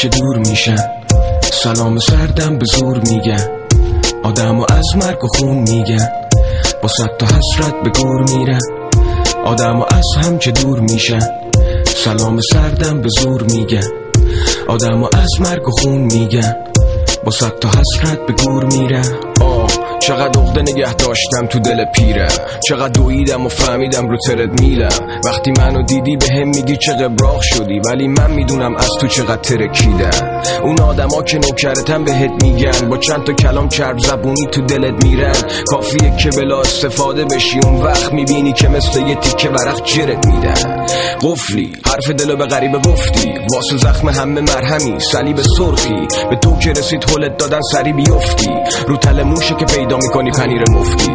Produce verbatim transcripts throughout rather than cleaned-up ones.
که دور میشن، سلام سردم به زور میگن، آدمو از مرگ و خون میگن، با صد تا حسرت به گور میرن. آدمو از هم که دور میشن، سلام سردم به زور میگن، آدمو از مرگ و خون میگن، با صد تا حسرت به گور میرن. آه چقدر عقده نگه داشتم تو دل پیرم، چقدر دویدم و فهمیدم رو ترد میلم. وقتی منو دیدی به هم میگی چه قبراق شدی، ولی من میدونم از تو چقدر ترکیدم. اون آدما که نوکرتن بهت میگن، با چند تا کلام چرب زبونی تو دلت میرن. کافیه که بلا استفاده بشی، اون وقت میبینی که مثل یه تیکه ورق جرت میدن. قفلی حرف دلو به غریبه گفتی، واسه زخم همه مرهمی صلیب سرخی. به تو که رسید هلت دادن سری بیفتی، رو تل موشه که پیدا میکنی پنیر مفتی.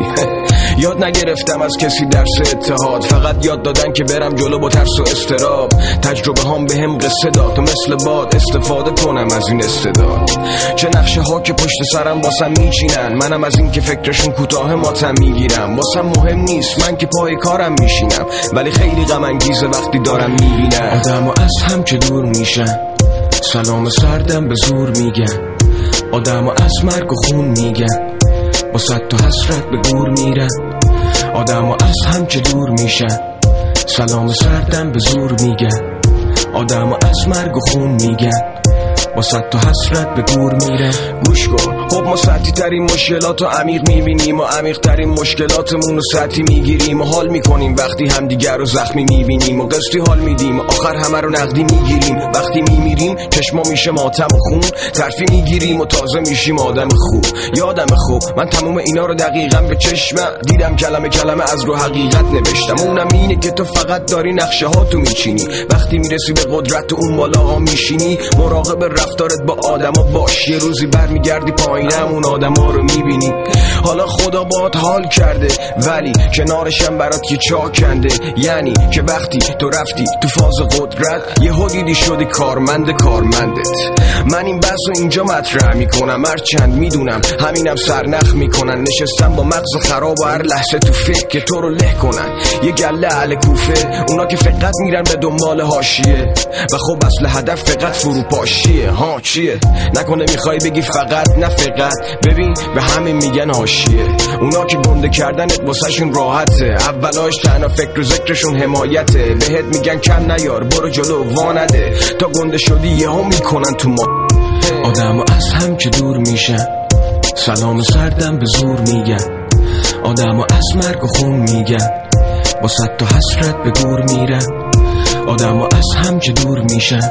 یاد نگرفتم از کسی درس اتحاد، فقط یاد دادن که برم جلو با ترس و استراب. تجربه هم به هم قصه داد و مثل باد استفاده کنم از این استعداد. چه نقشه ها که پشت سرم واسم میچینن، منم از این که فکرشون کوتاه ماتم میگیرم. واسم مهم نیست من که پای کارم میشینم، ولی خیلی غم انگیزه وقتی دارم میبینم آدمو از هم که دور میشن، سلام سردم به زور میگن، آدمو از مرگ و خون میگن، با صد تا حسرت به گور میرن. آدمو از هم که دور میشن، سلام سردم به زور میگن، آدمو از مرگ و خون میگن، با صد تا حسرت به گور میرن. گوش کن خب ما سطحی ترین مشکلات رو عمیق میبینیم و عمیق ترین مشکلاتمون رو سطحی میگیریم و حال میکنیم وقتی همدیگر رو زخمی میبینیم و قسطی حال میدیم و آخر همه رو نقدی میگیریم. وقتی میمیریم چشما میشه ماتم و خون، ترفی میگیریم و تازه میشیم آدم خوب. یادم خوب من تموم اینا رو دقیقا به چشمم دیدم، کلمه کلمه از رو حقیقت نوشتم. اونم اینه که تو فقط داری نقشه ها تو میچینی، وقتی میرسی به قدرت و اون بالا ها میشینی. مراقب رفتارت با آدما باش، یه روزی برمیگردی پایینم اون آدما رو میبینی. حالا خدا باهات حال کرده ولی کنارشم برات یه چاه کنده، یعنی که وقتی تو رفتی تو فاز قدرت یه دیدی شدی کارمند کارمندت. من این بحث رو اینجا مطرح میکنم، هرچند میدونم همینم سرنخ میکنن. نشستم با مغز خراب و هر لحظه تو فکر که تو رو له کنن. یه گله اهل کوفه، اونا که فقط میرن به دنبال حاشیه و خب اصل هدف فقط فروپاشیه. ها چیه؟ نکنه میخوای بگی فقط؟ نه فقط، ببین به همین میگن حاشیه. اونا که گنده کردنت واسه شون راحته، اولاش تنها فکر و ذکرشون حمایته. بهت میگن کم نیار برو جلو وانده، تا گنده شدی یهو میکنن تو ما. آدمو از هم که دور میشن، سلام سردم به زور میگن، آدمو از مرگ و خون میگن، با صد تا حسرت به گور میرن. آدمو از هم که دور میشن،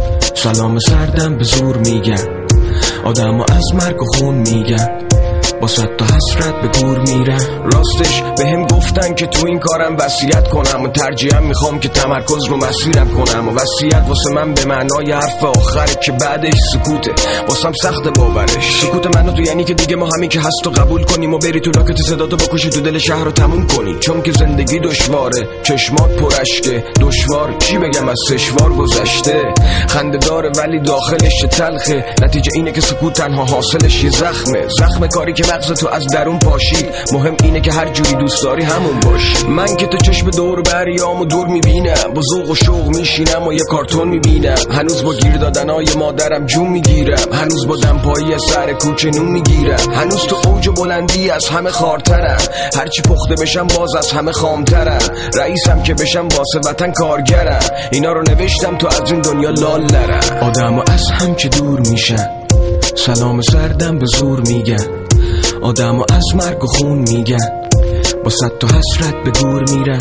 سلام سردم به زور میگن، آدمو از مرگ و خون میگن، با صد تا حسرت به گور میرن. راستش به هم گفتن که تو این کارم وصیت کنم و ترجیحاً میخوام که تمرکز رو مسیرم کنم. و وصیت واسه من به معنای حرف آخره که بعدش سکوته، واسم سخت باورش. سکوت منو تو یعنی که دیگه ما همین که هست و قبول کنیم و بری تو لاکت صداتو بکشی تو دل شهر رو تموم کنی. چون که زندگی دشواره، چشمات پرشکه، دشوار چی بگم از سشوار گذشته. خنده داره ولی داخلش تلخه، نتیجه اینه که سکوت تنها حاصلش یه زخمه. زخم کاری که مغز تو از درون پاشید. مهم اینه که هر جوری دوست داری همون باش. من که تو چشم دور بریام و دور میبینم، با ذوق و شوق میشینم و یه کارتون میبینم. هنوز با گیر دادنای مادرم جون میگیرم، هنوز با دمپایی از سر کوچه نون میگیرم، هنوز تو اوج بلندی از همه خارترم. هرچی پخته بشم باز از همه خامترم، رئیسم که بشم واسه وطن کارگرم. اینا رو نوشتم تو از این دنیا لال نرم. آدمو از هم که دور میشن، سلام سردم به زور میگن، آدمو از مرگ و خون میگن، با صد تا حسرت به گور میرن.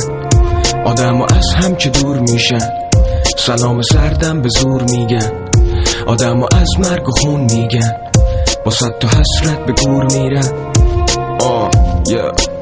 آدمو از هم که دور میشن، سلام سردم به زور میگن، آدمو از مرگ و خون میگن، با صد تا حسرت به گور میرن. آه yeah.